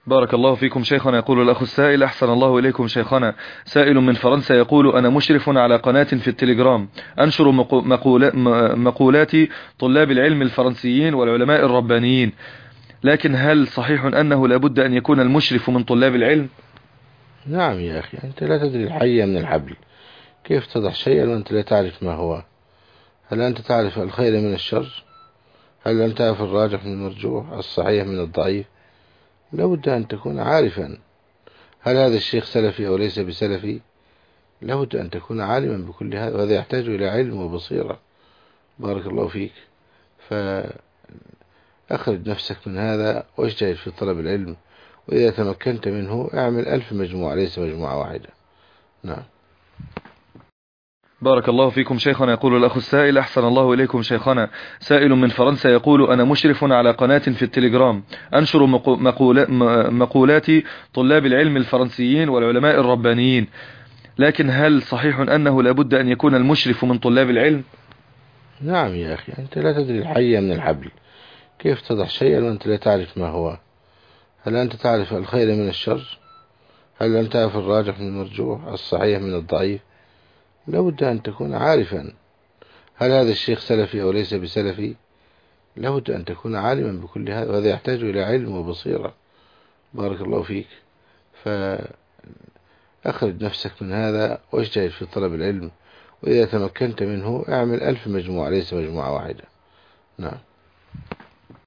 بارك الله فيكم شيخنا. يقول الأخ السائل: أحسن الله إليكم شيخنا، سائل من فرنسا يقول: أنا مشرف على قناة في التليجرام أنشر مقولات طلاب العلم الفرنسيين والعلماء الربانيين، لكن هل صحيح أنه لابد أن يكون المشرف من طلاب العلم؟ نعم يا أخي، أنت لا تدري الحي من الحبل، كيف تضع شيئا وأنت لا تعرف ما هو؟ هل أنت تعرف الخير من الشر؟ هل أنت تعرف الراجح من المرجوح، الصحيح من الضعيف؟ لابد أن تكون عارفا. هل هذا الشيخ سلفي أو ليس بسلفي؟ لابد أن تكون عالما بكل هذا، وهذا يحتاج إلى علم وبصيرة. بارك الله فيك. فأخرج نفسك من هذا واجتهد في طلب العلم، وإذا تمكنت منه اعمل 1000 مجموعة، ليس مجموعة واحدة. نعم. بارك الله فيكم شيخنا. يقول الأخ السائل: أحسن الله إليكم شيخنا، سائل من فرنسا يقول: أنا مشرف على قناة في التليجرام أنشر مقولات طلاب العلم الفرنسيين والعلماء الربانيين، لكن هل صحيح أنه لابد أن يكون المشرف من طلاب العلم؟ نعم يا أخي، أنت لا تدري الحي من الحبل، كيف تضع شيئا وأنت لا تعرف ما هو؟ هل أنت تعرف الخير من الشر؟ هل أنت تعرف الراجح من المرجوح، الصحيح من الضعيف؟ لابد أن تكون عارفا. هل هذا الشيخ سلفي أو ليس بسلفي؟ لابد أن تكون عالما بكل هذا، وهذا يحتاج إلى علم وبصيرة. بارك الله فيك. فأخرج نفسك من هذا واجتهد في طلب العلم، وإذا تمكنت منه اعمل 1000 مجموعة، ليس مجموعة واحدة. نعم.